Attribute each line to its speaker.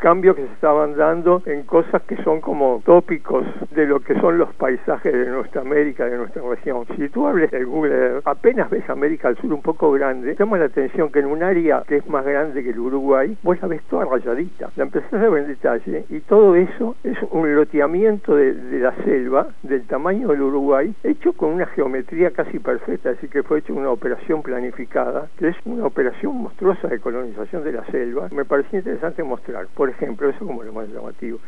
Speaker 1: cambios que se estaban dando en cosas que son como tópicos de lo que son los paisajes de nuestra América, de nuestra región. Si tú hables de Google Earth, apenas ves América del Sur un poco grande, llama la atención que en un área que es más grande que el Uruguay, vos la ves toda rayadita. La empezás a ver en detalle y todo eso es un loteamiento de la selva, del tamaño del Uruguay, hecho con una geometría casi perfecta, es decir, que fue hecho una operación planificada, que es una operación monstruosa de colonización de la selva. Me parecía interesante mostrar, por ejemplo, eso como lo más llamativo.